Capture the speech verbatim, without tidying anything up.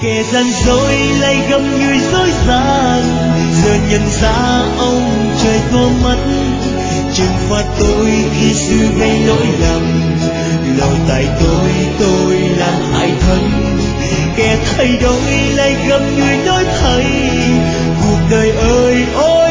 kẻ gian dối lại gầm người dối gian, giờ nhận ra ông trời có mắt trừng phạt tôi khi xưa gây lỗi lầm. Lỗi tại tôi, tôi làm hại thân, kẻ thay đổi lại gầm người nói thầy. Cuộc đời ơi ôi